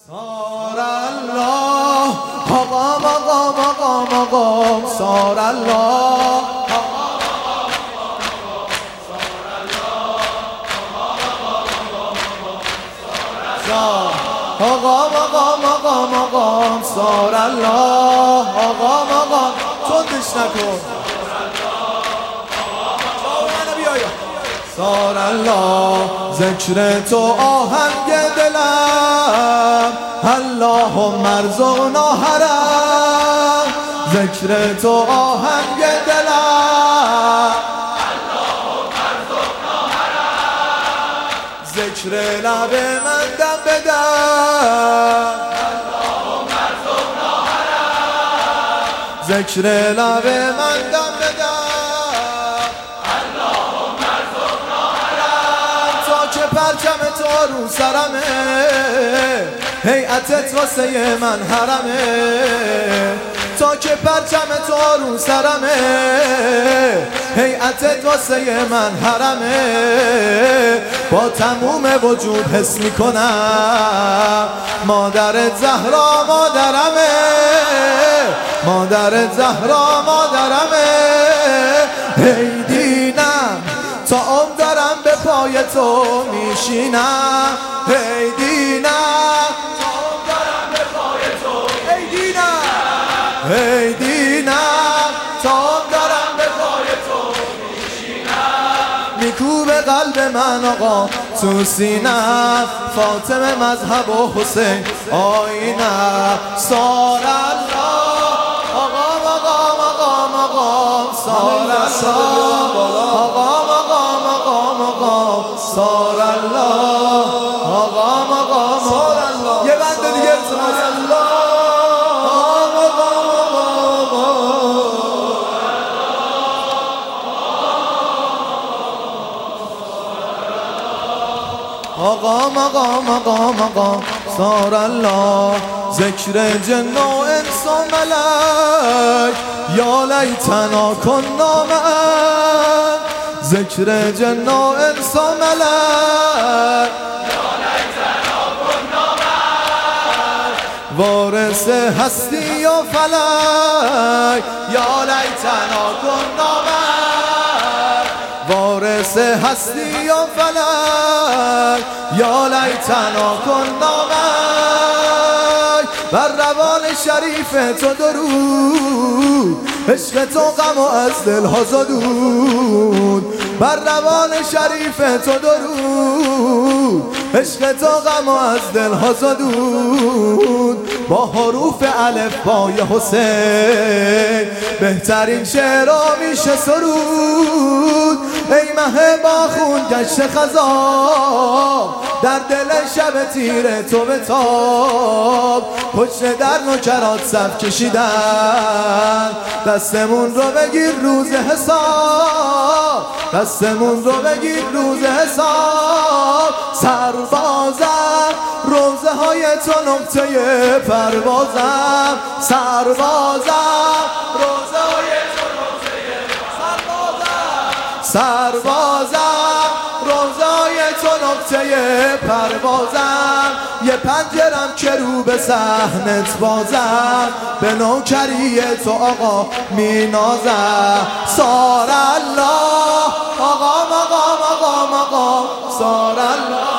سار الله مقام مقام مقام مقام سار الله آقا مقام مقام مقام سار الله آقا مقام تندش نکن سار الله ذکر تو آهنگ دلم اللهم ارزقنا حرم ذکر تو آهنگ دلم اللهم ارزقنا حرم ذکر لب من دم بدم اللهم ارزقنا حرم ذکر لب من دم بدم پرچم تو رو سرمه هیئتت واسه من حرمه تا که پرچم تو رو سرمه هیئتت واسه من حرمه با تموم وجود حس میکنم مادرت زهرا مادرمه مادرت زهرا مادرمه هی دینم تا عمر دارم به پای تو میشینم هی دینم تا عمر دارم به پای تو هی دینم هی دینم تا عمر دارم به پای تو میشینم میکوبه قلب من آقا تو سینم فاطمه مذهب و حسین آینم سار الله آقا مقام مقام مقام سار الله آقا سار الله آقا مقام سار الله یه بند دیگه سار الله آقا مقام آقا مقام سار الله ذکر جن و انس و ملک یا لیتنا کنا معک ذکر جن و انس و ملک یا لیتنا کنا معک وارث هستی و فلک یا لیتنا کنا معک وارث هستی و فلک یا لیتنا کنا معک بر روان شریف تو درود عشق تو غم و از دلها زدود بر روان شریف تو درود عشق تو غم و از دلها زدود با حروف الف بای حسین بهترین شعرها میشه سرود ای مه با خون گشت خزاب در دل شب تیره تو بتاب پشت در نوکرات صف کشیدن دستمون رو بگیر روز حساب دستمون رو بگیر روز حساب سربازم روزه های تو نقطه پروازم سربازم روزه های تو نقطه سربازم روزه های تو نقطه پروازم یه پنجرم که رو به صحنت بازم به نوکری تو آقا می نازم سار الله آقا مقام آقا مقام سار الله